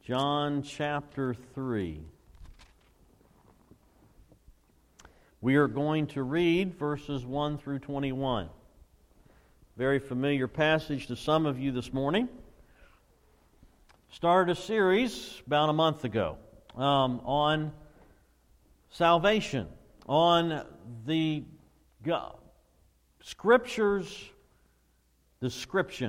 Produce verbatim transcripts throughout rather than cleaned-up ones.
John chapter three. We are going to read verses one through twenty-one. Very familiar passage to some of you this morning. Started a series about a month ago um, on salvation, on the God, Scripture's description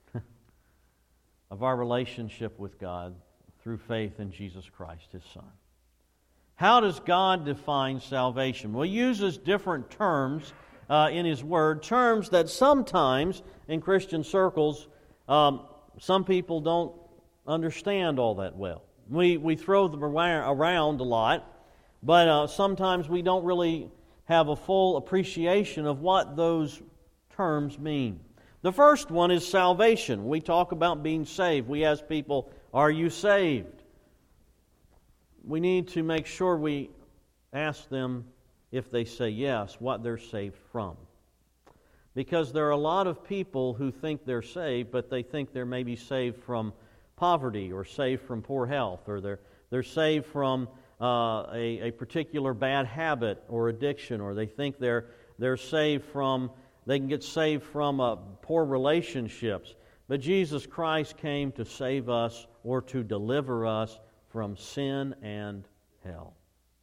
of our relationship with God through faith in Jesus Christ, His Son. How does God define salvation? Well, He uses different terms uh, in His Word, terms that sometimes in Christian circles, um, some people don't understand all that well. We, we throw them around a lot, but uh, sometimes we don't really have a full appreciation of what those terms mean. The first one is salvation. We talk about being saved. We ask people, are you saved? We need to make sure we ask them, if they say yes, what they're saved from. Because there are a lot of people who think they're saved, but they think they're maybe saved from poverty, or saved from poor health, or they're, they're saved from uh, a, a particular bad habit or addiction, or they think they're, they're saved from, they can get saved from uh, poor relationships. But Jesus Christ came to save us or to deliver us from sin and hell.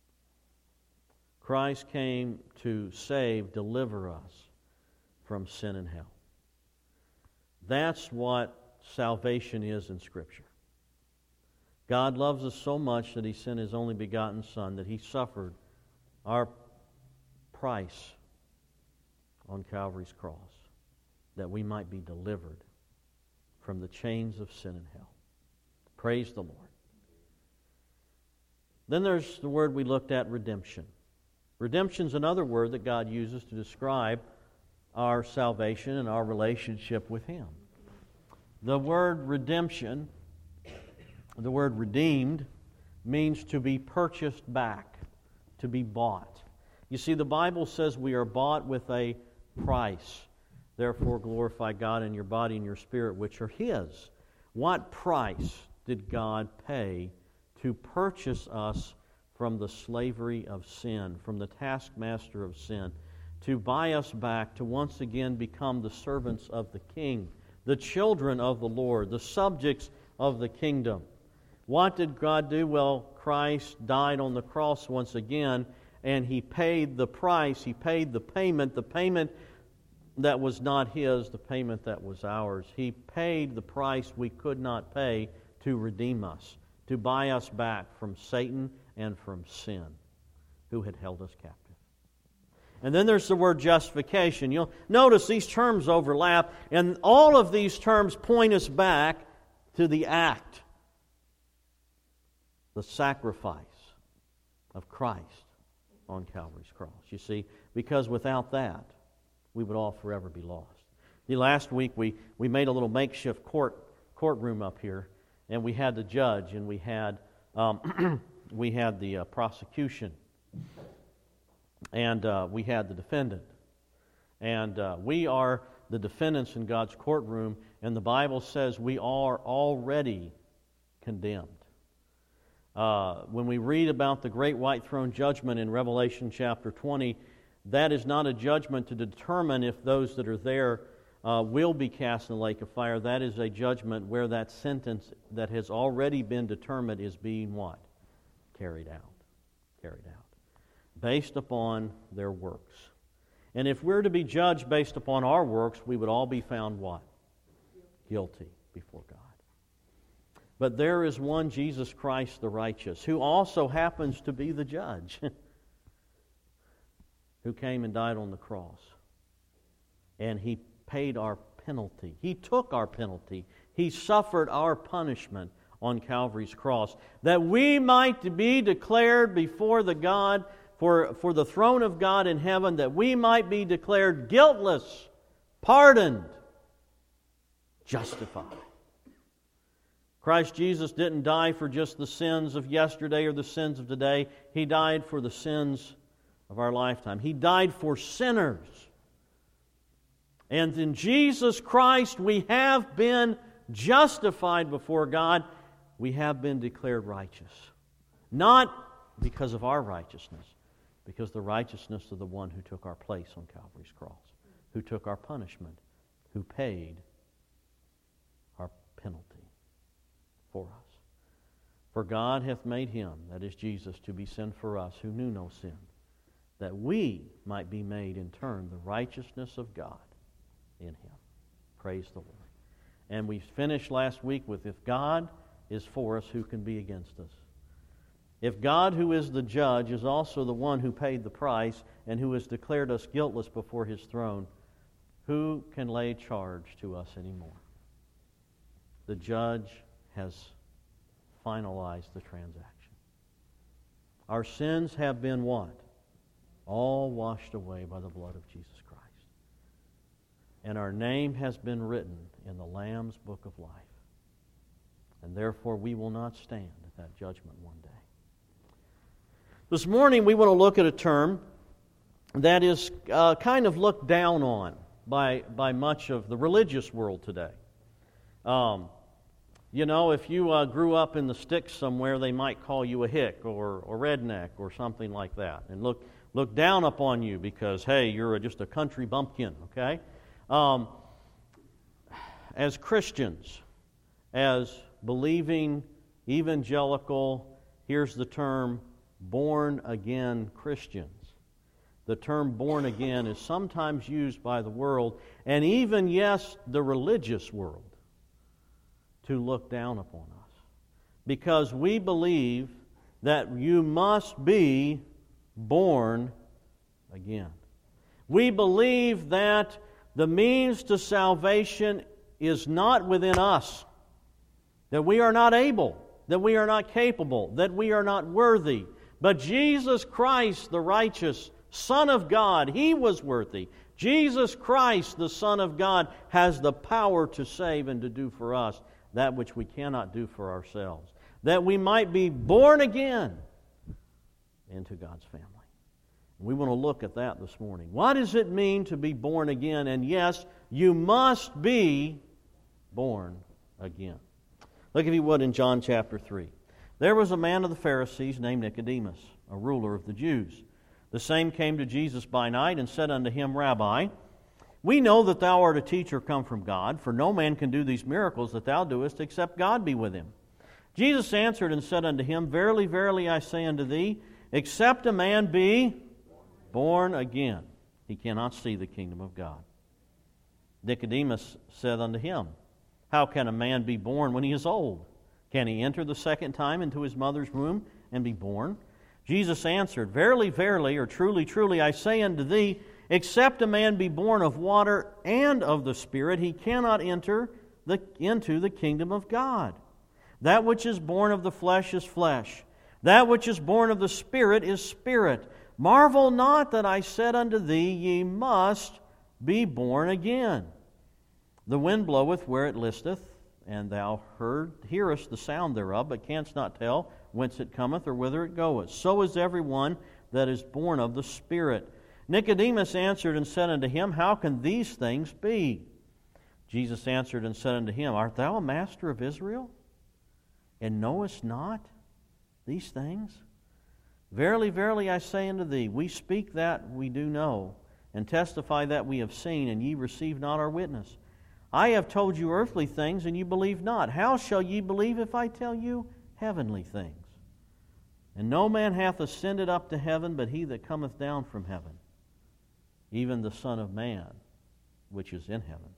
Christ came to save, deliver us from sin and hell. That's what salvation is in Scripture. God loves us so much that He sent His only begotten Son, that He suffered our price on Calvary's cross, that we might be delivered from the chains of sin and hell. Praise the Lord. Then there's the word we looked at, redemption. Redemption is another word that God uses to describe our salvation and our relationship with Him. The word redemption, the word redeemed, means to be purchased back, to be bought. You see, the Bible says we are bought with a price. Therefore, glorify God in your body and your spirit, which are His. What price did God pay to purchase us from the slavery of sin, from the taskmaster of sin, to buy us back, to once again become the servants of the King, the children of the Lord, the subjects of the kingdom? What did God do? Well, Christ died on the cross once again, and He paid the price. He paid the payment, the payment that was not His, the payment that was ours. He paid the price we could not pay to redeem us, to buy us back from Satan and from sin, who had held us captive. And then there's the word justification. You'll notice these terms overlap, and all of these terms point us back to the act, the sacrifice of Christ on Calvary's cross. You see, because without that, we would all forever be lost. The last week we, we made a little makeshift court courtroom up here, and we had the judge, and we had um, we had the uh, prosecution, and uh, we had the defendant. And uh, we are the defendants in God's courtroom, and the Bible says we are already condemned. Uh, when we read about the great white throne judgment in Revelation chapter twenty, that is not a judgment to determine if those that are there uh, will be cast in the lake of fire. That is a judgment where that sentence that has already been determined is being what? Carried out. Carried out. Based upon their works. And if we're to be judged based upon our works, we would all be found what? Guilty before God. But there is one, Jesus Christ the righteous, who also happens to be the judge, who came and died on the cross. And He paid our penalty. He took our penalty. He suffered our punishment on Calvary's cross, that we might be declared before the God, for, for the throne of God in heaven, that we might be declared guiltless, pardoned, justified. Christ Jesus didn't die for just the sins of yesterday or the sins of today. He died for the sins of our lifetime. He died for sinners. And in Jesus Christ we have been justified before God. we have been declared righteous. Not because of our righteousness, because the righteousness of the one who took our place on Calvary's cross, who took our punishment, who paid our penalty for us. For God hath made him, that is Jesus, to be sin for us, who knew no sin, that we might be made in turn the righteousness of God in him. Praise the Lord. And we finished last week with, if God is for us, who can be against us? If God, who is the judge, is also the one who paid the price and who has declared us guiltless before his throne, who can lay charge to us anymore? The judge has finalized the transaction. Our sins have been what? All washed away by the blood of Jesus Christ. And our name has been written in the Lamb's book of life. And therefore we will not stand at that judgment one day. This morning we want to look at a term that is uh, kind of looked down on by, by much of the religious world today. Um, you know, if you uh, grew up in the sticks somewhere, they might call you a hick or, or redneck or something like that, and look look down upon you because, hey, you're a, just a country bumpkin, okay? Um, as Christians, as believing evangelical, here's the term, born-again Christians. The term born again is sometimes used by the world, and even, yes, the religious world, to look down upon us. Because we believe that you must be born again. We believe that the means to salvation is not within us, that we are not able, that we are not capable, that we are not worthy. But Jesus Christ, the righteous Son of God, He was worthy. Jesus Christ, the Son of God, has the power to save and to do for us that which we cannot do for ourselves, that we might be born again into God's family. We want to look at that this morning. What does it mean to be born again? And yes, you must be born again. Look, if you would, in John chapter three. There was a man of the Pharisees named Nicodemus, a ruler of the Jews. The same came to Jesus by night and said unto him, Rabbi, we know that thou art a teacher come from God, for no man can do these miracles that thou doest except God be with him. Jesus answered and said unto him, Verily, verily, I say unto thee, except a man be born again, he cannot see the kingdom of God. Nicodemus said unto him, How can a man be born when he is old? Can he enter the second time into his mother's womb and be born? Jesus answered, Verily, verily, or truly, truly, I say unto thee, except a man be born of water and of the Spirit, he cannot enter the, into the kingdom of God. That which is born of the flesh is flesh. That which is born of the Spirit is spirit. Marvel not that I said unto thee, Ye must be born again. The wind bloweth where it listeth, and thou heard, hearest the sound thereof, but canst not tell whence it cometh or whither it goeth. So is every one that is born of the Spirit. Nicodemus answered and said unto him, How can these things be? Jesus answered and said unto him, Art thou a master of Israel, and knowest not these things? Verily, verily, I say unto thee, we speak that we do know, and testify that we have seen, and ye receive not our witness. I have told you earthly things, and you believe not. How shall ye believe if I tell you heavenly things? And no man hath ascended up to heaven, but he that cometh down from heaven, even the Son of Man, which is in heaven.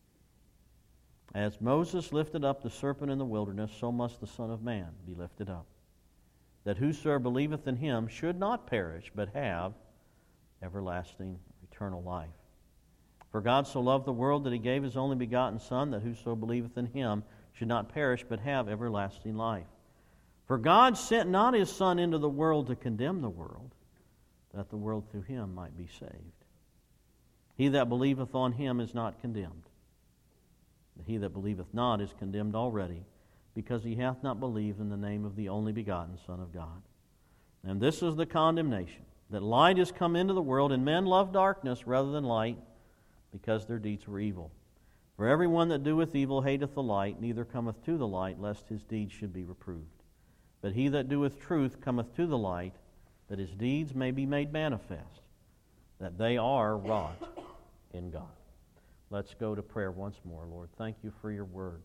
As Moses lifted up the serpent in the wilderness, so must the Son of Man be lifted up, that whosoever believeth in him should not perish, but have everlasting, eternal life. For God so loved the world that he gave his only begotten Son, that whoso believeth in him should not perish, but have everlasting life. For God sent not his Son into the world to condemn the world, that the world through him might be saved. He that believeth on him is not condemned. But he that believeth not is condemned already, because he hath not believed in the name of the only begotten Son of God. And this is the condemnation, that light is come into the world, and men love darkness rather than light, because their deeds were evil. For everyone that doeth evil hateth the light, neither cometh to the light, lest his deeds should be reproved. But he that doeth truth cometh to the light, that his deeds may be made manifest, that they are wrought in God. Let's go to prayer once more, Lord. Thank you for your word.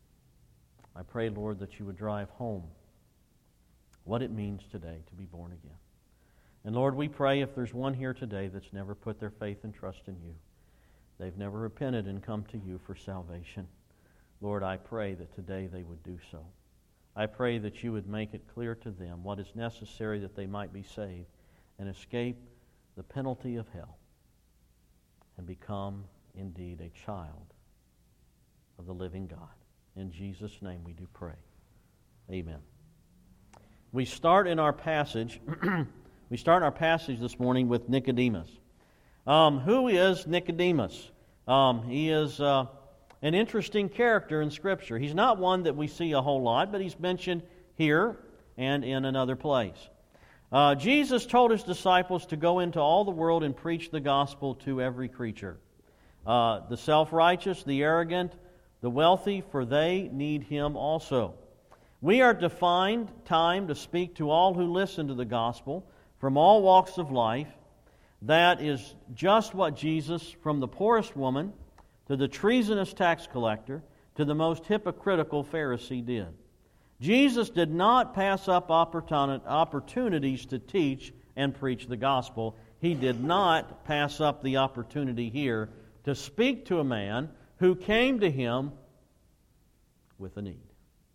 I pray, Lord, that you would drive home what it means today to be born again. And Lord, we pray if there's one here today that's never put their faith and trust in you, they've never repented and come to you for salvation, Lord, I pray that today they would do so. I pray that you would make it clear to them what is necessary that they might be saved and escape the penalty of hell and become indeed a child of the living God. In Jesus' name we do pray. Amen. We start in our passage, we start in our passage this morning with Nicodemus. Um, who is Nicodemus? Um, he is uh, an interesting character in Scripture. He's not one that we see a whole lot, but he's mentioned here and in another place. Uh, Jesus told his disciples to go into all the world and preach the gospel to every creature. Uh, the self-righteous, the arrogant, the wealthy, for they need him also. We are defined time to speak to all who listen to the gospel from all walks of life. That is just what Jesus, from the poorest woman to the treasonous tax collector to the most hypocritical Pharisee, did. Jesus did not pass up opportunities to teach and preach the gospel. He did not pass up the opportunity here to speak to a man who came to him with a need,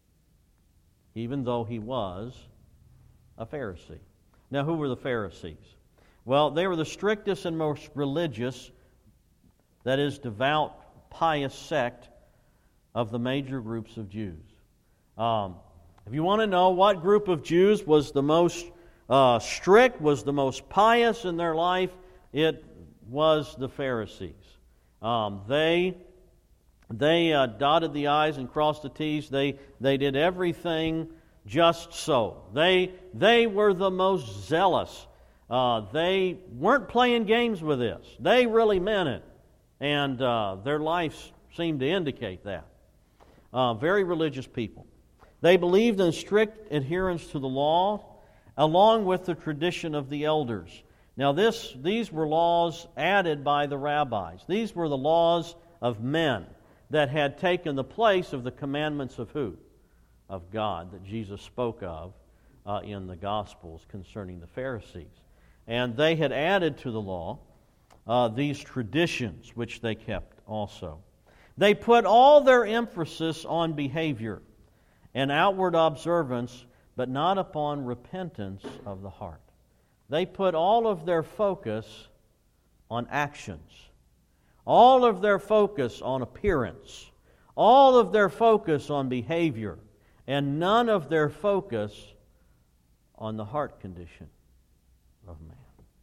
even though he was a Pharisee. Now, who were the Pharisees? Well, they were the strictest and most religious, that is, devout, pious sect of the major groups of Jews. Um, if you want to know what group of Jews was the most uh, strict, was the most pious in their life, it was the Pharisees. Um, they they uh, dotted the I's and crossed the T's. They they did everything just so. They they were the most zealous. Uh, they weren't playing games with this. They really meant it. And uh, their lives seemed to indicate that. Uh, very religious people. They believed in strict adherence to the law, along with the tradition of the elders. Now, this these were laws added by the rabbis. These were the laws of men that had taken the place of the commandments of who? Of God, that Jesus spoke of uh, in the Gospels concerning the Pharisees. And they had added to the law uh, these traditions, which they kept also. They put all their emphasis on behavior and outward observance, but not upon repentance of the heart. They put all of their focus on actions, all of their focus on appearance, all of their focus on behavior, and none of their focus on the heart condition of man.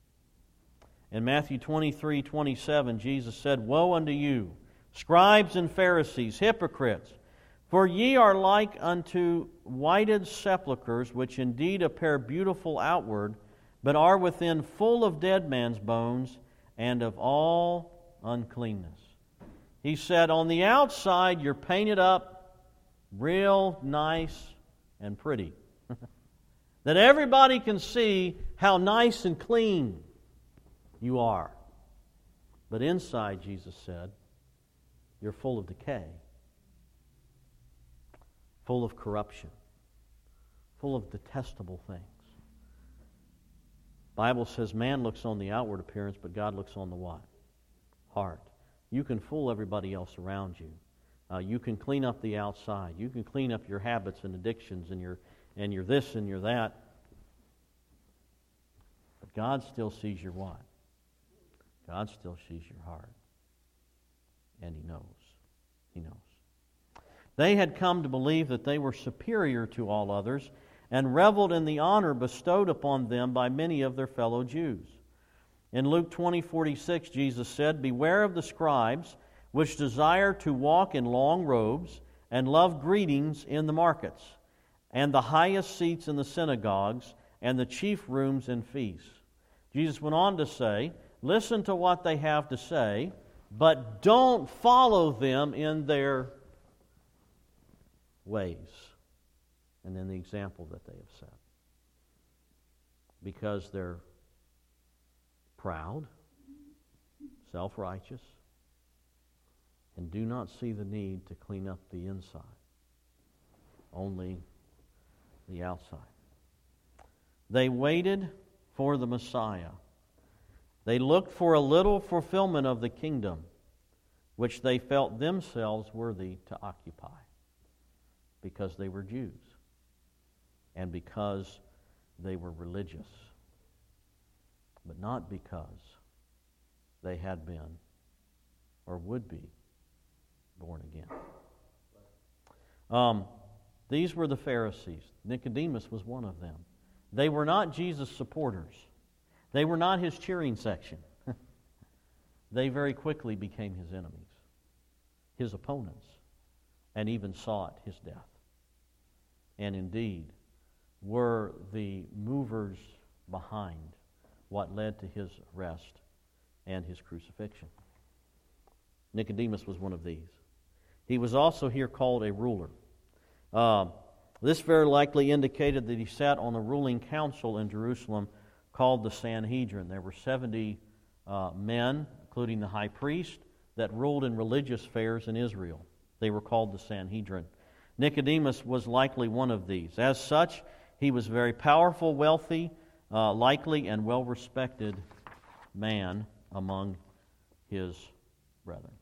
In Matthew twenty-three twenty-seven, Jesus said, "Woe unto you, scribes and Pharisees, hypocrites! For ye are like unto whited sepulchres, which indeed appear beautiful outward, but are within full of dead men's bones and of all uncleanness." He said, on the outside you're painted up real nice and pretty. That everybody can see how nice and clean you are. But inside, Jesus said, you're full of decay, full of corruption, full of detestable things. The Bible says man looks on the outward appearance, but God looks on the what? Heart. You can fool everybody else around you. Uh, you can clean up the outside. You can clean up your habits and addictions and your and your this and your that. But God still sees your what? God still sees your heart. And He knows. He knows. They had come to believe that they were superior to all others and reveled in the honor bestowed upon them by many of their fellow Jews. In Luke twenty forty-six, Jesus said, "Beware of the scribes, which desire to walk in long robes and love greetings in the markets, and the highest seats in the synagogues, and the chief rooms in feasts." Jesus went on to say, listen to what they have to say, but don't follow them in their ways and in the example that they have set. Because they're proud, self-righteous, and do not see the need to clean up the inside, only the outside. They waited for the Messiah. They looked for a little fulfillment of the kingdom, which they felt themselves worthy to occupy, because they were Jews and because they were religious, but not because they had been or would be born again. Um, these were the Pharisees. Nicodemus was one of them. They were not Jesus' supporters. They were not his cheering section. They very quickly became his enemies, his opponents, and even sought his death. And indeed, were the movers behind what led to his arrest and his crucifixion. Nicodemus was one of these. He was also here called a ruler. Uh, this very likely indicated that he sat on the ruling council in Jerusalem called the Sanhedrin. There were seventy uh, men, including the high priest, that ruled in religious affairs in Israel. They were called the Sanhedrin. Nicodemus was likely one of these. As such, he was a very powerful, wealthy, uh, likely, and well-respected man among his brethren.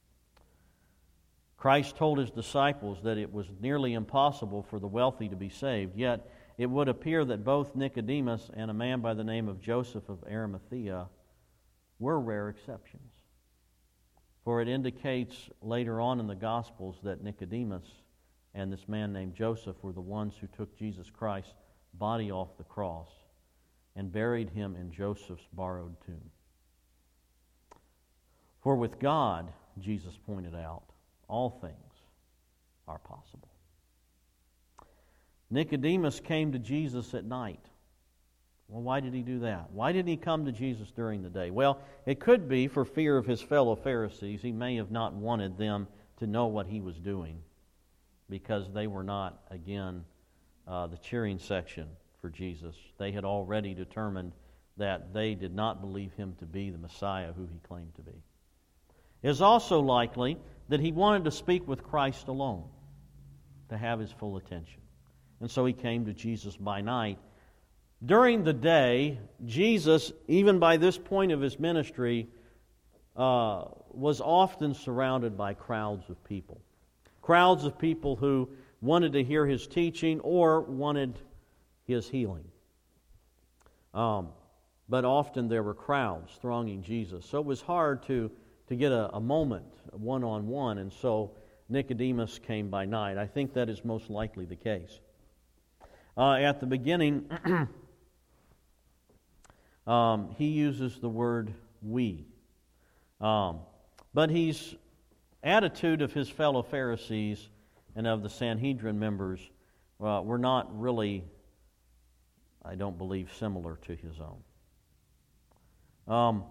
Christ told his disciples that it was nearly impossible for the wealthy to be saved, yet it would appear that both Nicodemus and a man by the name of Joseph of Arimathea were rare exceptions. For it indicates later on in the Gospels that Nicodemus and this man named Joseph were the ones who took Jesus Christ's body off the cross and buried him in Joseph's borrowed tomb. For with God, Jesus pointed out, all things are possible. Nicodemus came to Jesus at night. Well, why did he do that? Why didn't he come to Jesus during the day? Well, it could be for fear of his fellow Pharisees. He may have not wanted them to know what he was doing because they were not, again, uh, the cheering section for Jesus. They had already determined that they did not believe him to be the Messiah who he claimed to be. It is also likely that he wanted to speak with Christ alone, to have his full attention. And so he came to Jesus by night. During the day, Jesus, even by this point of his ministry, uh, was often surrounded by crowds of people. Crowds of people who wanted to hear his teaching or wanted his healing. Um, but often there were crowds thronging Jesus. So it was hard to to get a, a moment one-on-one, and so Nicodemus came by night. I think that is most likely the case. Uh, at the beginning, um, he uses the word we. Um, but his attitude of his fellow Pharisees and of the Sanhedrin members uh, were not really, I don't believe, similar to his own. Um,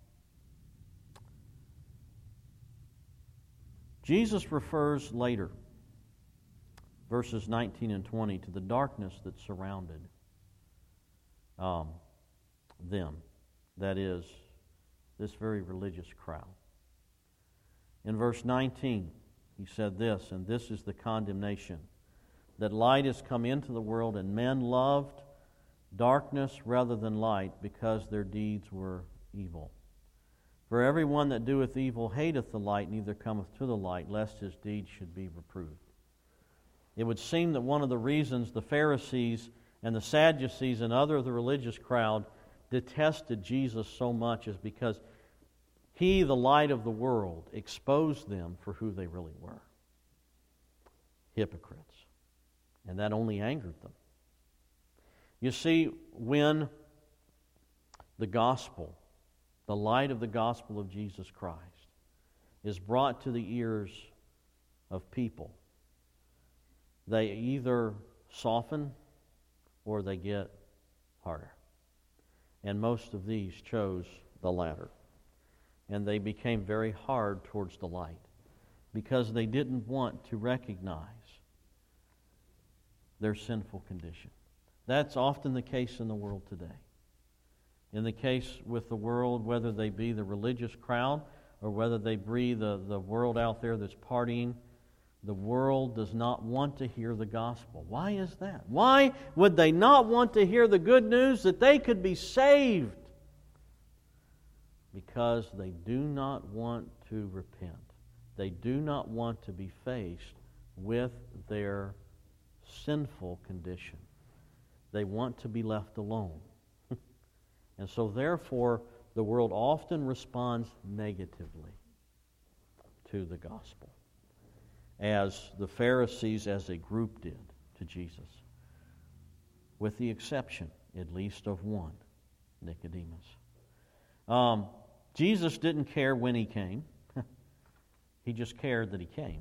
Jesus refers later, verses nineteen and twenty, to the darkness that surrounded um, them. That is, this very religious crowd. In verse nineteen, he said this, and this is the condemnation, that light has come into the world, and men loved darkness rather than light, because their deeds were evil. For everyone that doeth evil hateth the light, neither cometh to the light, lest his deeds should be reproved. It would seem that one of the reasons the Pharisees and the Sadducees and other of the religious crowd detested Jesus so much is because he, the light of the world, exposed them for who they really were. Hypocrites. And that only angered them. You see, when the gospel, the light of the gospel of Jesus Christ, is brought to the ears of people, they either soften or they get harder. And most of these chose the latter. and they became very hard towards the light because they didn't want to recognize their sinful condition. That's often the case in the world today. In the case with the world, whether they be the religious crowd or whether they be the, the world out there that's partying, the world does not want to hear the gospel. Why is that? Why would they not want to hear the good news that they could be saved? Because they do not want to repent. They do not want to be faced with their sinful condition. They want to be left alone. And so therefore, the world often responds negatively to the gospel, as the Pharisees as a group did to Jesus, with the exception, at least, of one, Nicodemus. Um, Jesus didn't care when he came. He just cared that he came.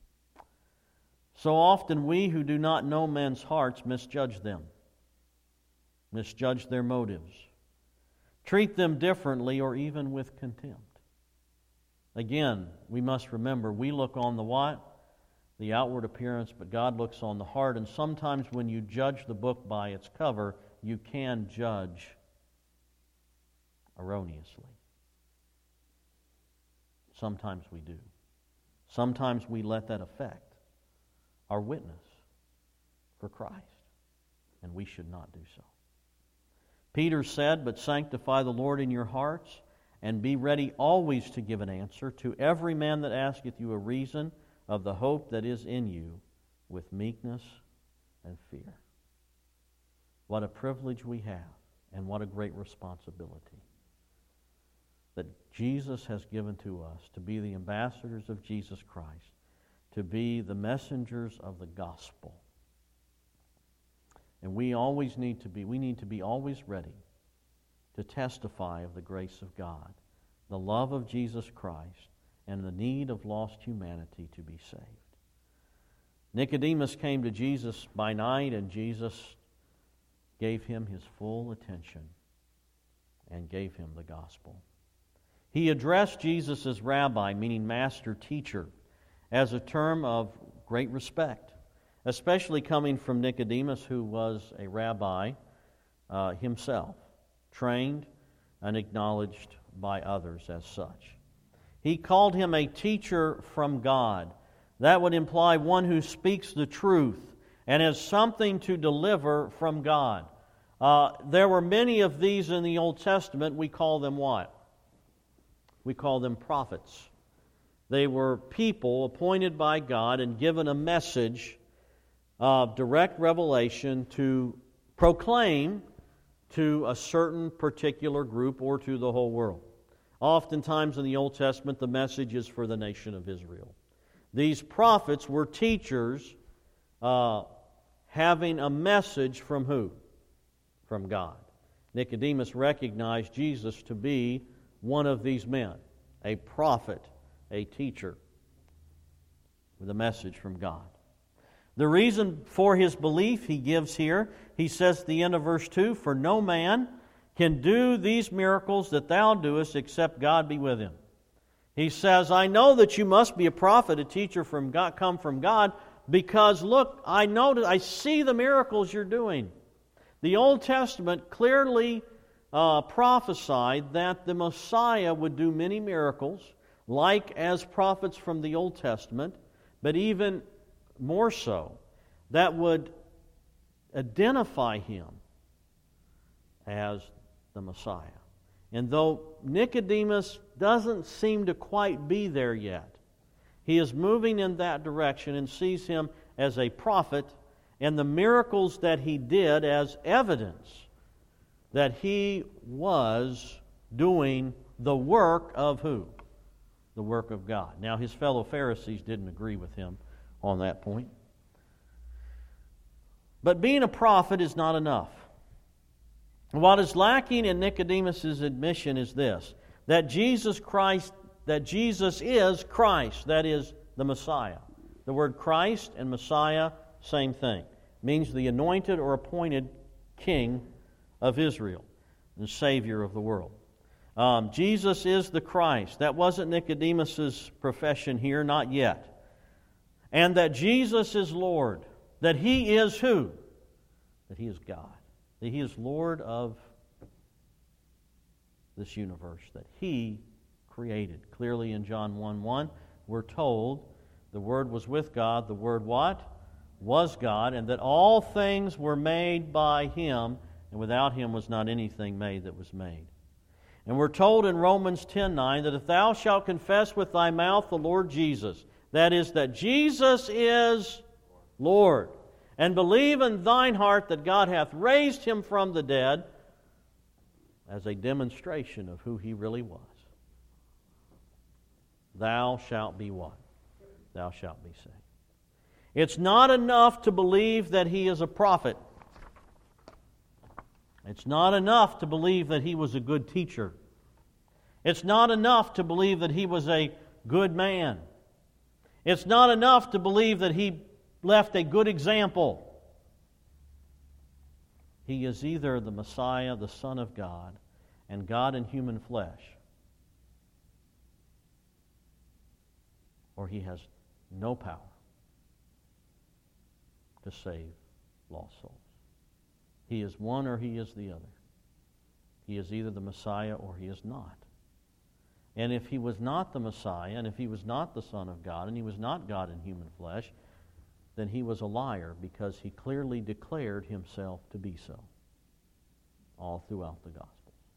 So often we who do not know men's hearts misjudge them, misjudge their motives, treat them differently or even with contempt. Again, we must remember, we look on the what? The outward appearance, but God looks on the heart. And sometimes when you judge the book by its cover, you can judge erroneously. Sometimes we do. Sometimes we let that affect our witness for Christ, and we should not do so. Peter said, "But sanctify the Lord in your hearts, and be ready always to give an answer to every man that asketh you a reason of the hope that is in you, with meekness and fear." What a privilege we have, and what a great responsibility that Jesus has given to us to be the ambassadors of Jesus Christ, to be the messengers of the gospel. And we always need to be, we need to be always ready to testify of the grace of God, the love of Jesus Christ, and the need of lost humanity to be saved. Nicodemus came to Jesus by night, and Jesus gave him his full attention and gave him the gospel. He addressed Jesus as rabbi, meaning master, teacher, as a term of great respect, especially coming from Nicodemus, who was a rabbi uh, himself, trained and acknowledged by others as such. He called him a teacher from God. That would imply one who speaks the truth and has something to deliver from God. Uh, there were many of these in the Old Testament. We call them what? We call them prophets. They were people appointed by God and given a message of direct revelation to proclaim to a certain particular group or to the whole world. Oftentimes in the Old Testament, the message is for the nation of Israel. These prophets were teachers uh, having a message from who? From God. Nicodemus recognized Jesus to be one of these men, a prophet, a teacher, with a message from God. The reason for his belief he gives here, he says at the end of verse two, "For no man can do these miracles that thou doest except God be with him." He says, I know that you must be a prophet, a teacher from God, come from God, because look, I know that I see the miracles you're doing. The Old Testament clearly uh, prophesied that the Messiah would do many miracles, like as prophets from the Old Testament, but even more so, that would identify him as the Messiah. And though Nicodemus doesn't seem to quite be there yet, he is moving in that direction and sees him as a prophet and the miracles that he did as evidence that he was doing the work of who? The work of God. Now, his fellow Pharisees didn't agree with him on that point. But being a prophet is not enough. What is lacking in Nicodemus' admission is this, that Jesus Christ, that Jesus is Christ, that is the Messiah. The word Christ and Messiah, same thing. Means the anointed or appointed King of Israel, the Savior of the world. Um, Jesus is the Christ. That wasn't Nicodemus's profession here, not yet. And that Jesus is Lord. That He is who? That He is God. That He is Lord of this universe that He created. Clearly in John one one, we're told the Word was with God. The Word what? Was God. And that all things were made by Him, and without Him was not anything made that was made. And we're told in Romans ten nine that if thou shalt confess with thy mouth the Lord Jesus, that is, that Jesus is Lord, and believe in thine heart that God hath raised Him from the dead, as a demonstration of who He really was, thou shalt be what? Thou shalt be saved. It's not enough to believe that He is a prophet. It's not enough to believe that He was a good teacher. It's not enough to believe that He was a good man. It's not enough to believe that He left a good example. He is either the Messiah, the Son of God, and God in human flesh, or He has no power to save lost souls. He is one or He is the other. He is either the Messiah or He is not. And if He was not the Messiah, and if He was not the Son of God, and He was not God in human flesh, then He was a liar, because He clearly declared Himself to be so all throughout the Gospels.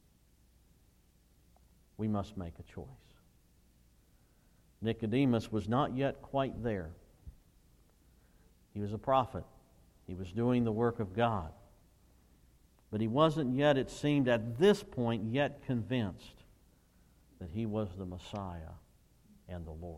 We must make a choice. Nicodemus was not yet quite there. He was a prophet. He was doing the work of God. But he wasn't yet, it seemed, at this point, yet convinced that He was the Messiah and the Lord.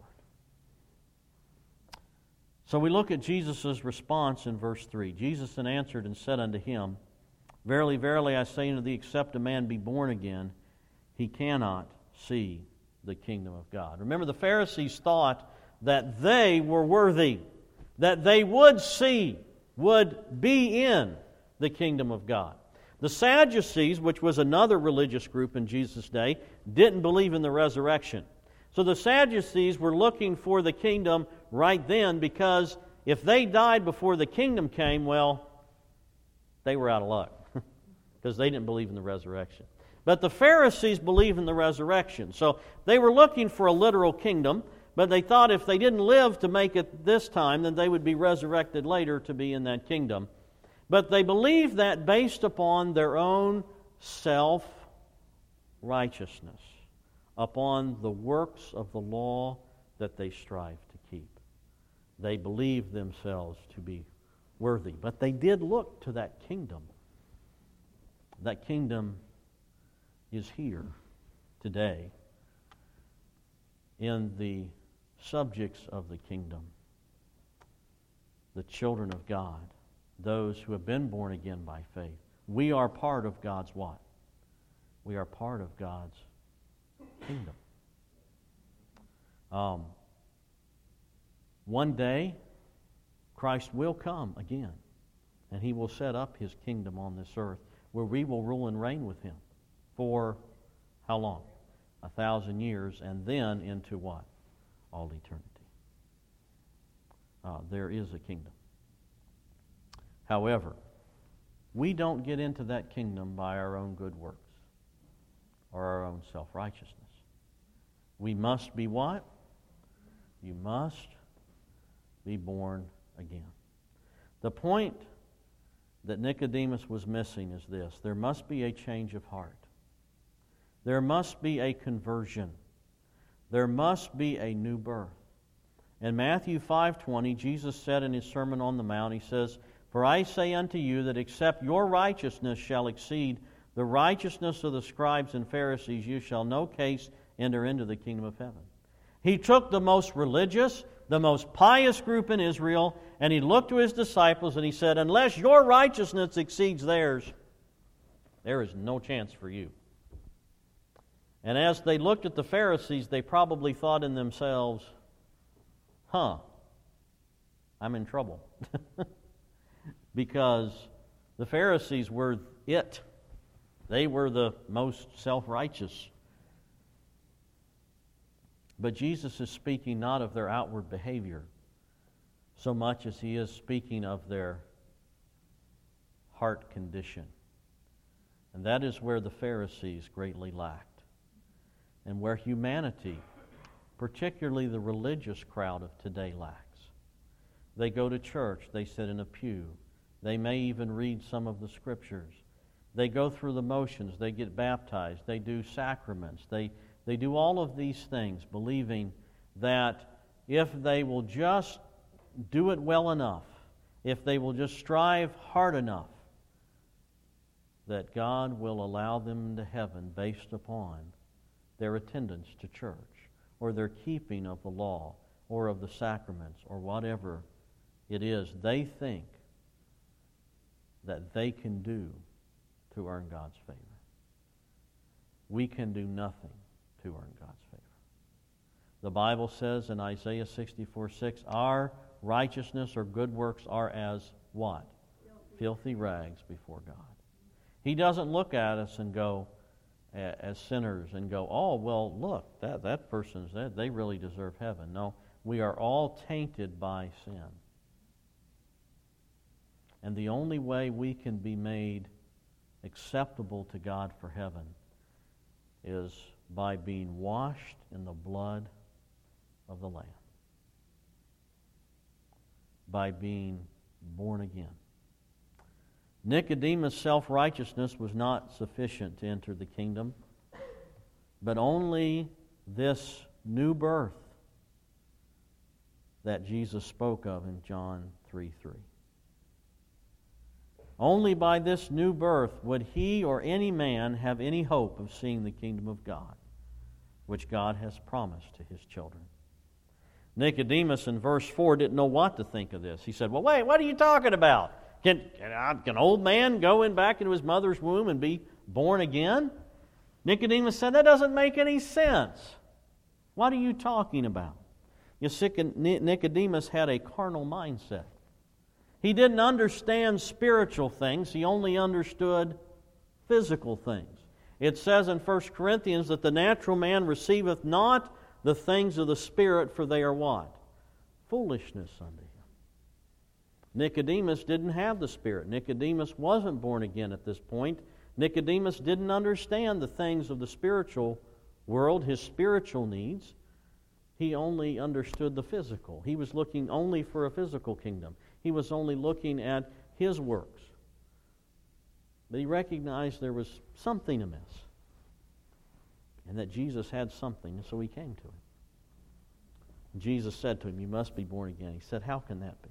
So we look at Jesus' response in verse three. Jesus then answered and said unto him, Verily, verily, I say unto thee, except a man be born again, he cannot see the kingdom of God. Remember, the Pharisees thought that they were worthy, that they would see, would be in the kingdom of God. The Sadducees, which was another religious group in Jesus' day, didn't believe in the resurrection. So the Sadducees were looking for the kingdom right then, because if they died before the kingdom came, well, they were out of luck because they didn't believe in the resurrection. But the Pharisees believed in the resurrection. So they were looking for a literal kingdom, but they thought if they didn't live to make it this time, then they would be resurrected later to be in that kingdom. But they believed that based upon their own self-righteousness, upon the works of the law that they strive to keep. They believed themselves to be worthy. But they did look to that kingdom. That kingdom is here today in the subjects of the kingdom, the children of God, those who have been born again by faith. We are part of God's what? We are part of God's kingdom. Um, one day, Christ will come again, and He will set up His kingdom on this earth, where we will rule and reign with Him for how long? A thousand years, and then into what? All eternity. Uh, there is a kingdom. However, we don't get into that kingdom by our own good works or our own self-righteousness. We must be what? You must be born again. The point that Nicodemus was missing is this: there must be a change of heart. There must be a conversion. There must be a new birth. In Matthew five twenty, Jesus said in His Sermon on the Mount, He says, For I say unto you that except your righteousness shall exceed the righteousness of the scribes and Pharisees, you shall no case enter into the kingdom of heaven. He took the most religious, the most pious group in Israel, and He looked to His disciples and He said, unless your righteousness exceeds theirs, there is no chance for you. And as they looked at the Pharisees, they probably thought in themselves, huh, I'm in trouble. Because the Pharisees were it. They were the most self-righteous But Jesus is speaking not of their outward behavior so much as He is speaking of their heart condition. And that is where the Pharisees greatly lacked, and where humanity, particularly the religious crowd of today, lacks. They go to church, they sit in a pew, they may even read some of the Scriptures. They go through the motions, they get baptized, they do sacraments, they, they do all of these things, believing that if they will just do it well enough, if they will just strive hard enough, that God will allow them into heaven based upon their attendance to church, or their keeping of the law, or of the sacraments, or whatever it is they think that they can do to earn God's favor. We can do nothing to earn God's favor. The Bible says in Isaiah sixty-four six, our righteousness or good works are as what? Filthy, Filthy rags before God. He doesn't look at us and go, as sinners, and go, oh, well, look, that, that person's that they really deserve heaven. No, we are all tainted by sin. And the only way we can be made acceptable to God for heaven is by being washed in the blood of the Lamb, by being born again. Nicodemus' self-righteousness was not sufficient to enter the kingdom, but only this new birth that Jesus spoke of in John three three. Only by this new birth would he or any man have any hope of seeing the kingdom of God, which God has promised to His children. Nicodemus in verse four didn't know what to think of this. He said, well, wait, what are you talking about? Can, can, I, can an old man go in back into his mother's womb and be born again? Nicodemus said, that doesn't make any sense. What are you talking about? You see, Nicodemus had a carnal mindset. He didn't understand spiritual things. He only understood physical things. It says in First Corinthians that the natural man receiveth not the things of the Spirit, for they are what? Foolishness unto him. Nicodemus didn't have the Spirit. Nicodemus wasn't born again at this point. Nicodemus didn't understand the things of the spiritual world, his spiritual needs. He only understood the physical. He was looking only for a physical kingdom. He was only looking at his works. But he recognized there was something amiss, and that Jesus had something, and so he came to him. Jesus said to him, you must be born again. He said, how can that be?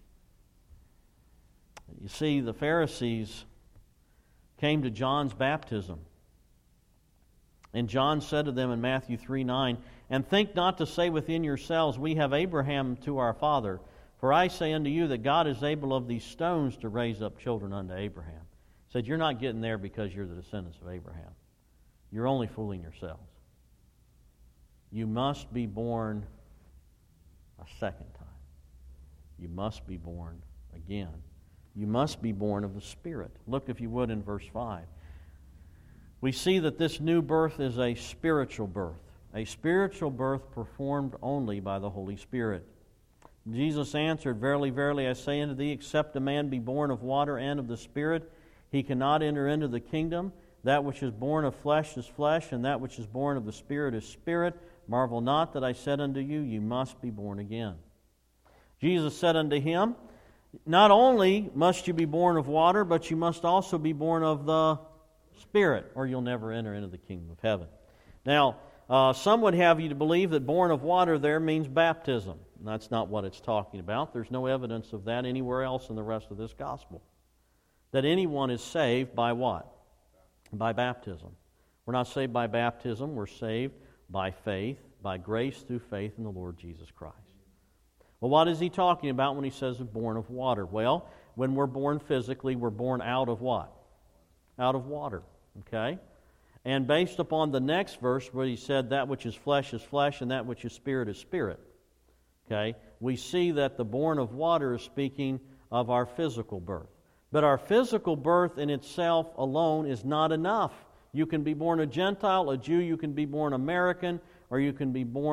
You see, the Pharisees came to John's baptism. And John said to them in Matthew three nine, and think not to say within yourselves, we have Abraham to our father. For I say unto you that God is able of these stones to raise up children unto Abraham. He said, you're not getting there because you're the descendants of Abraham. You're only fooling yourselves. You must be born a second time. You must be born again. You must be born of the Spirit. Look, if you would, in verse five. We see that this new birth is a spiritual birth, a spiritual birth performed only by the Holy Spirit. Jesus answered, verily, verily, I say unto thee, except a man be born of water and of the Spirit, he cannot enter into the kingdom. That which is born of flesh is flesh, and that which is born of the Spirit is spirit. Marvel not that I said unto you, you must be born again. Jesus said unto him, not only must you be born of water, but you must also be born of the Spirit, or you'll never enter into the kingdom of heaven. Now, uh, some would have you to believe that born of water there means baptism. And that's not what it's talking about. There's no evidence of that anywhere else in the rest of this gospel. That anyone is saved by what? By baptism. We're not saved by baptism. We're saved by faith, by grace through faith in the Lord Jesus Christ. Well, what is he talking about when he says born of water? Well, when we're born physically, we're born out of what? Out of water, okay? And based upon the next verse where he said that which is flesh is flesh and that which is spirit is spirit, okay? We see that the born of water is speaking of our physical birth. But our physical birth in itself alone is not enough. You can be born a Gentile, a Jew, you can be born American, or you can be born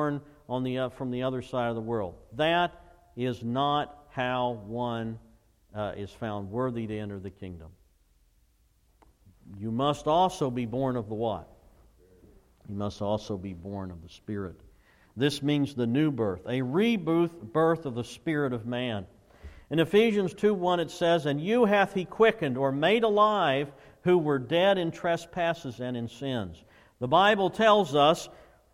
on the uh, from the other side of the world. That is not how one uh, is found worthy to enter the kingdom. You must also be born of the what? You must also be born of the Spirit. This means the new birth, a rebirth birth of the spirit of man. In Ephesians two one it says, "And you hath He quickened," or made alive, "who were dead in trespasses and in sins." The Bible tells us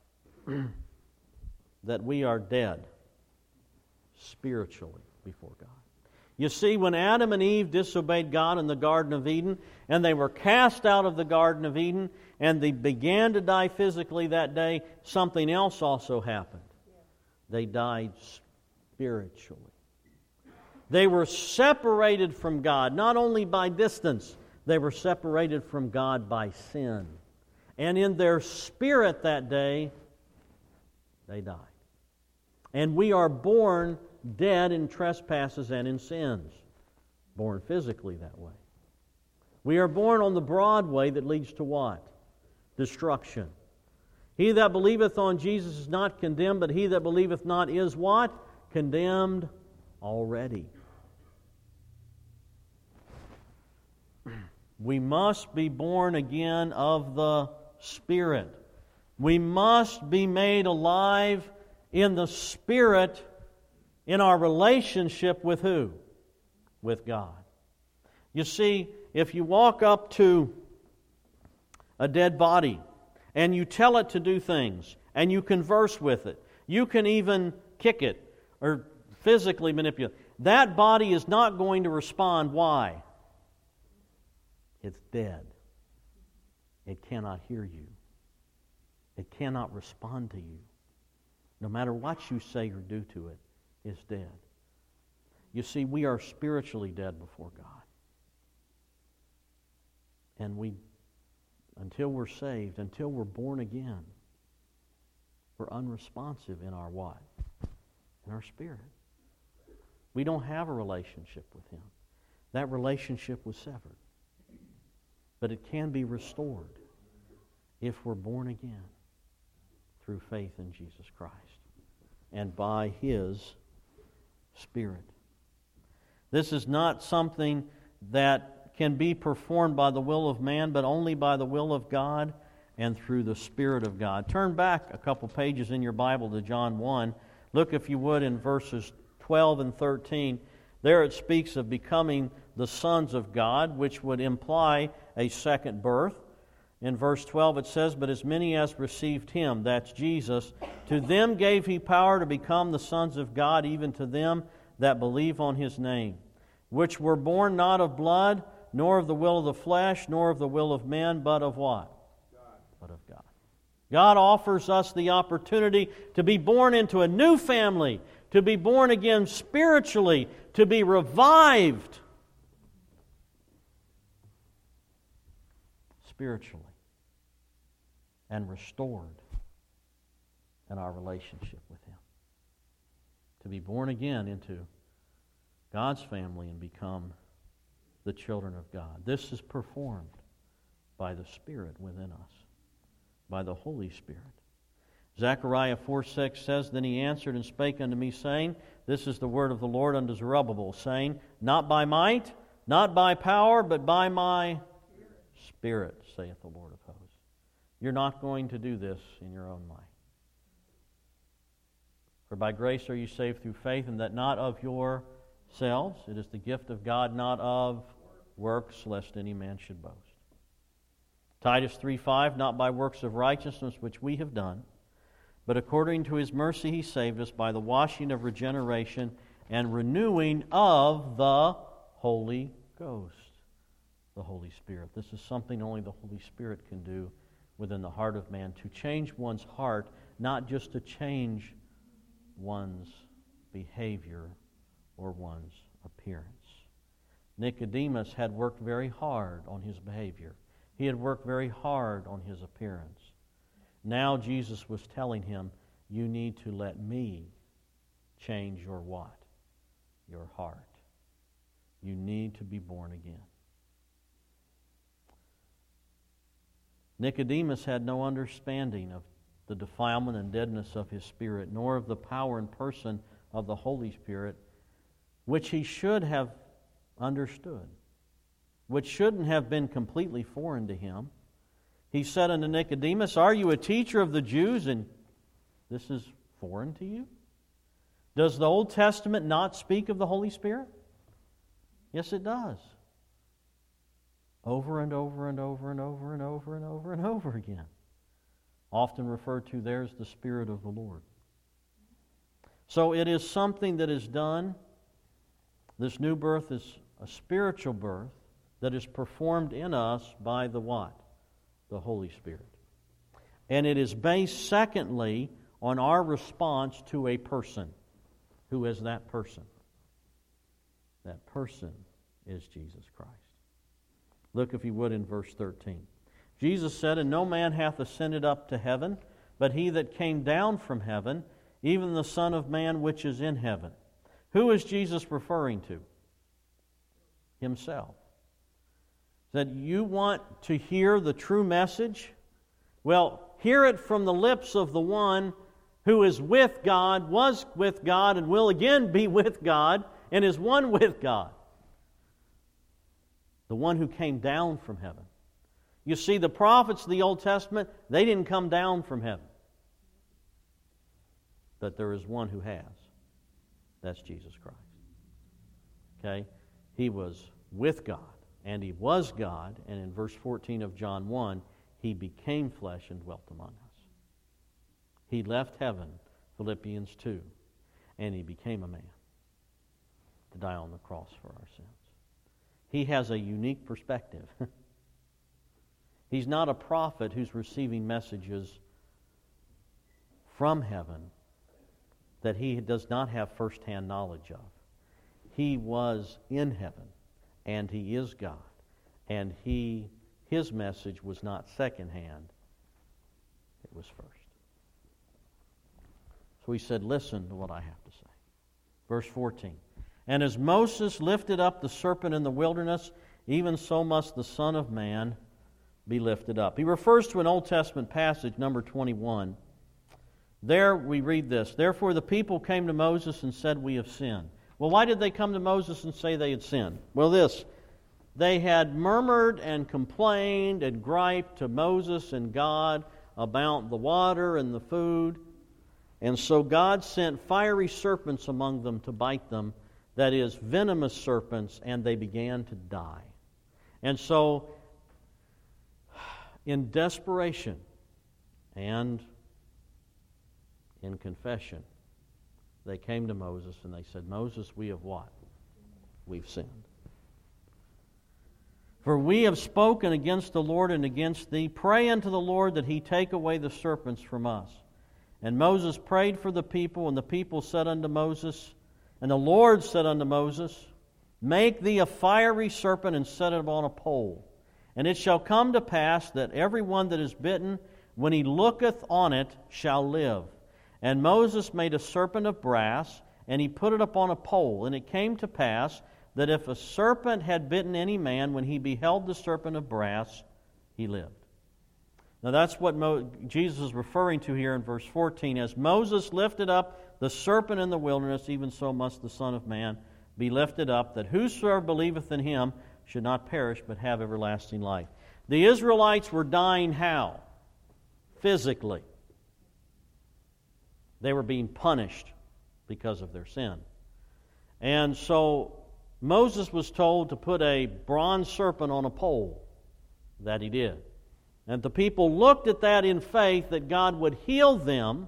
that we are dead spiritually before God. You see, when Adam and Eve disobeyed God in the Garden of Eden, and they were cast out of the Garden of Eden, and they began to die physically that day, something else also happened. They died spiritually. They were separated from God, not only by distance, they were separated from God by sin. And in their spirit that day, they died. And we are born dead in trespasses and in sins. Born physically that way. We are born on the broad way that leads to what? Destruction. He that believeth on Jesus is not condemned, but he that believeth not is what? Condemned already. We must be born again of the Spirit. We must be made alive in the Spirit in our relationship with who? With God. You see, if you walk up to a dead body and you tell it to do things and you converse with it, you can even kick it or physically manipulate, that body is not going to respond. Why? It's dead. It cannot hear you. It cannot respond to you. No matter what you say or do to it, it's dead. You see, we are spiritually dead before God. And we, until we're saved, until we're born again, we're unresponsive in our what? In our spirit. We don't have a relationship with Him. That relationship was severed. But it can be restored if we're born again through faith in Jesus Christ and by His Spirit. This is not something that can be performed by the will of man, but only by the will of God and through the Spirit of God. Turn back a couple pages in your Bible to John one. Look, if you would, in verses twelve and thirteen. There it speaks of becoming the sons of God, which would imply a second birth. In verse twelve it says, "But as many as received Him," that's Jesus, "to them gave He power to become the sons of God, even to them that believe on His name, which were born not of blood, nor of the will of the flesh, nor of the will of men, but of what? God. But of God." God offers us the opportunity to be born into a new family, to be born again spiritually, to be revived spiritually and restored in our relationship with Him. To be born again into God's family and become the children of God. This is performed by the Spirit within us, by the Holy Spirit. Zechariah four six says, "Then he answered and spake unto me, saying, This is the word of the Lord unto Zerubbabel, saying, Not by might, not by power, but by my Spirit, saith the Lord of hosts." You're not going to do this in your own might. For by grace are you saved through faith, and that not of yourselves. It is the gift of God, not of works, lest any man should boast. Titus three five, "Not by works of righteousness which we have done, but according to His mercy He saved us by the washing of regeneration and renewing of the Holy Ghost." The Holy Spirit. This is something only the Holy Spirit can do within the heart of man, to change one's heart, not just to change one's behavior or one's appearance. Nicodemus had worked very hard on his behavior. He had worked very hard on his appearance. Now Jesus was telling him, you need to let me change your what? Your heart. You need to be born again. Nicodemus had no understanding of the defilement and deadness of his Spirit, nor of the power and person of the Holy Spirit, which he should have understood, which shouldn't have been completely foreign to him. He said unto Nicodemus, Are you a teacher of the Jews, and this is foreign to you? Does the Old Testament not speak of the Holy Spirit? Yes, it does. Over and over and over and over and over and over and over again. Often referred to there as the Spirit of the Lord. So it is something that is done. This new birth is a spiritual birth that is performed in us by the what? The Holy Spirit. And it is based, secondly, on our response to a person. Who is that person? That person is Jesus Christ. Look, if you would, in verse thirteen. Jesus said, And no man hath ascended up to heaven, but he that came down from heaven, even the Son of Man which is in heaven. Who is Jesus referring to? Himself. That you want to hear the true message? Well, hear it from the lips of the one who is with God, was with God, and will again be with God, and is one with God. The one who came down from heaven. You see, the prophets of the Old Testament, they didn't come down from heaven. But there is one who has. That's Jesus Christ. Okay? He was with God, and He was God, and in verse fourteen of John one, He became flesh and dwelt among us. He left heaven, Philippians two, and He became a man to die on the cross for our sins. He has a unique perspective. He's not a prophet who's receiving messages from heaven that he does not have firsthand knowledge of. He was in heaven, and He is God, and he His message was not secondhand, it was first. So He said, listen to what I have to say. Verse fourteen. And as Moses lifted up the serpent in the wilderness, even so must the Son of Man be lifted up. He refers to an Old Testament passage, number twenty-one. There we read this, Therefore the people came to Moses and said, We have sinned. Well, why did they come to Moses and say they had sinned? Well, this, they had murmured and complained and griped to Moses and God about the water and the food. And so God sent fiery serpents among them to bite them, that is, venomous serpents, and they began to die. And so, in desperation and in confession, they came to Moses and they said, Moses, we have what? We've sinned. For we have spoken against the Lord and against thee. Pray unto the Lord that He take away the serpents from us. And Moses prayed for the people, and the people said unto Moses, and the Lord said unto Moses, Make thee a fiery serpent and set it upon a pole. And it shall come to pass that every one that is bitten, when he looketh on it, shall live. And Moses made a serpent of brass, and he put it upon a pole. And it came to pass that if a serpent had bitten any man, when he beheld the serpent of brass, he lived. Now that's what Mo- Jesus is referring to here in verse fourteen. As Moses lifted up the serpent in the wilderness, even so must the Son of Man be lifted up, that whosoever believeth in Him should not perish, but have everlasting life. The Israelites were dying how? Physically. They were being punished because of their sin. And so Moses was told to put a bronze serpent on a pole. That he did. And the people looked at that in faith that God would heal them.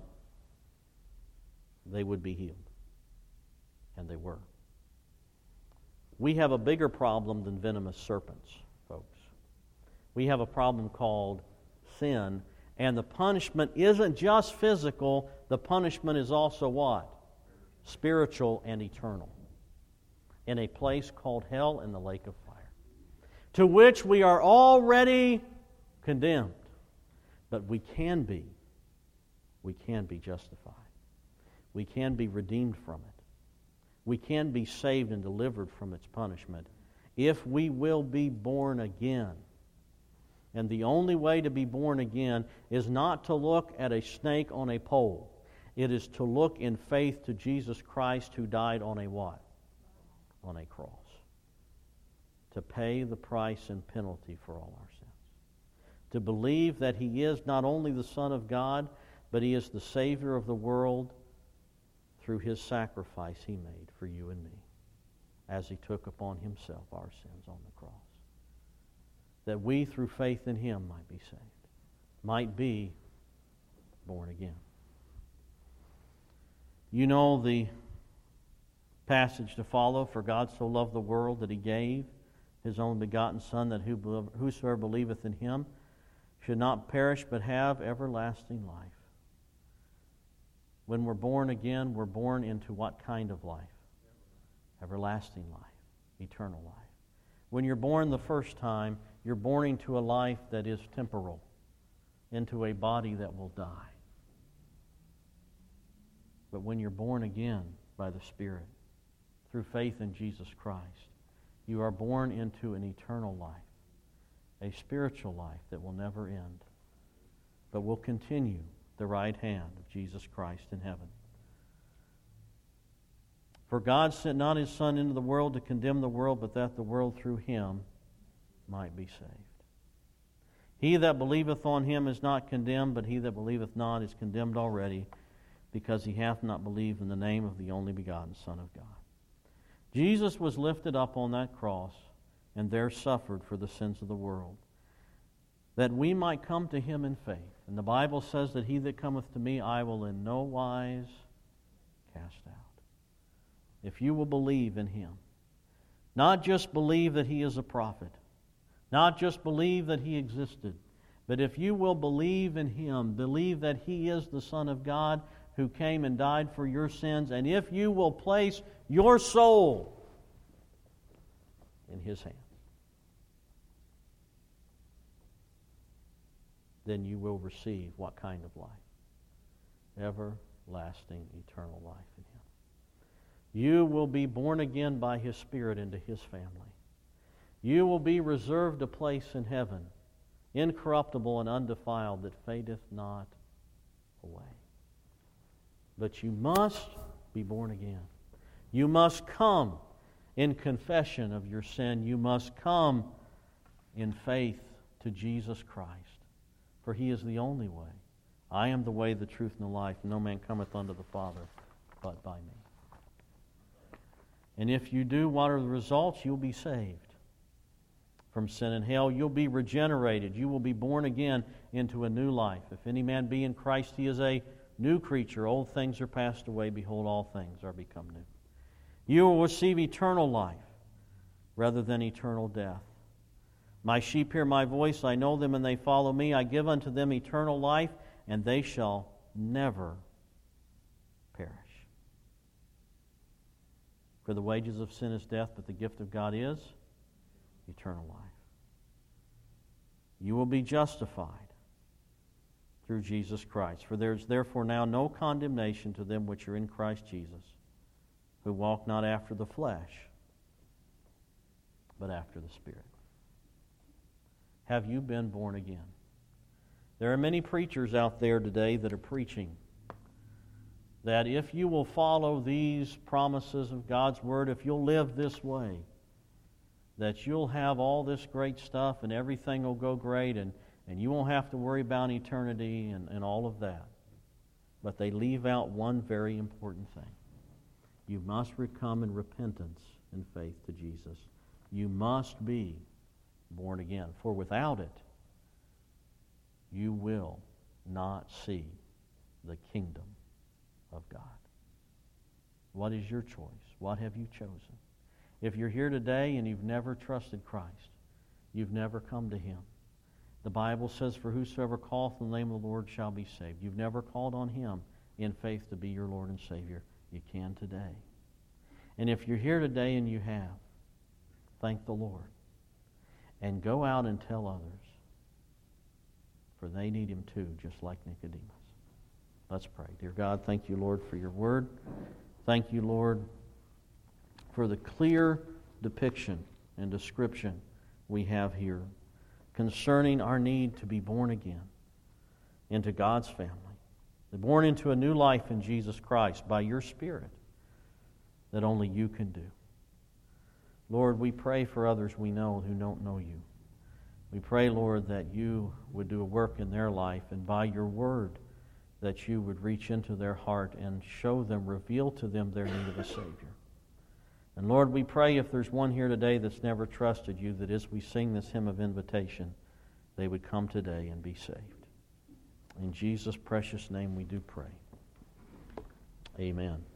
They would be healed. And they were. We have a bigger problem than venomous serpents, folks. We have a problem called sin. And the punishment isn't just physical. The punishment is also what? Spiritual and eternal. In a place called hell in the lake of fire. To which we are already condemned. But we can be. We can be justified. We can be redeemed from it. We can be saved and delivered from its punishment if we will be born again. And the only way to be born again is not to look at a snake on a pole. It is to look in faith to Jesus Christ, who died on a what? On a cross. To pay the price and penalty for all our sins. To believe that He is not only the Son of God, but He is the Savior of the world through His sacrifice He made for you and me, as He took upon Himself our sins on the cross. That we, through faith in Him, might be saved, might be born again. You know the passage to follow. For God so loved the world that He gave His only begotten Son, that whosoever believeth in Him should not perish but have everlasting life. When we're born again, we're born into what kind of life? Everlasting life, eternal life. When you're born the first time, you're born into a life that is temporal, into a body that will die. But when you're born again by the Spirit, through faith in Jesus Christ, you are born into an eternal life, a spiritual life that will never end, but will continue the right hand of Jesus Christ in heaven. For God sent not His Son into the world to condemn the world, but that the world through Him might be saved. He that believeth on Him is not condemned, but he that believeth not is condemned already, because he hath not believed in the name of the only begotten Son of God. Jesus was lifted up on that cross, and there suffered for the sins of the world, that we might come to Him in faith. And the Bible says that he that cometh to me, I will in no wise cast out. If you will believe in Him, not just believe that He is a prophet, not just believe that He existed, but if you will believe in Him, believe that He is the Son of God who came and died for your sins, and if you will place your soul in His hands, then you will receive what kind of life? Everlasting, eternal life in Him. You will be born again by His Spirit into His family. You will be reserved a place in heaven, incorruptible and undefiled, that fadeth not away. But you must be born again. You must come in confession of your sin. You must come in faith to Jesus Christ, for He is the only way. I am the way, the truth, and the life. No man cometh unto the Father but by me. And if you do, what are the results? You'll be saved from sin and hell. You'll be regenerated. You will be born again into a new life. If any man be in Christ, he is a new creature. Old things are passed away. Behold, all things are become new. You will receive eternal life rather than eternal death. My sheep hear my voice. I know them, and they follow me. I give unto them eternal life, and they shall never perish. For the wages of sin is death, but the gift of God is eternal life. You will be justified through Jesus Christ. For there is therefore now no condemnation to them which are in Christ Jesus, who walk not after the flesh, but after the Spirit. Have you been born again? There are many preachers out there today that are preaching that if you will follow these promises of God's Word, if you'll live this way, that you'll have all this great stuff and everything will go great and, and you won't have to worry about eternity and, and all of that. But they leave out one very important thing. You must come in repentance and faith to Jesus. You must be born again. For without it, you will not see the kingdom of God. What is your choice? What have you chosen? If you're here today and you've never trusted Christ, you've never come to Him. The Bible says, for whosoever calleth in the name of the Lord shall be saved. You've never called on Him in faith to be your Lord and Savior. You can today. And if you're here today and you have, thank the Lord. And go out and tell others, for they need Him too, just like Nicodemus. Let's pray. Dear God, thank you, Lord, for your word. Thank you, Lord, for the clear depiction and description we have here concerning our need to be born again into God's family, born into a new life in Jesus Christ by your Spirit that only you can do. Lord, we pray for others we know who don't know you. We pray, Lord, that you would do a work in their life, and by your word that you would reach into their heart and show them, reveal to them their need of a Savior. And Lord, we pray if there's one here today that's never trusted you, that as we sing this hymn of invitation, they would come today and be saved. In Jesus' precious name we do pray. Amen.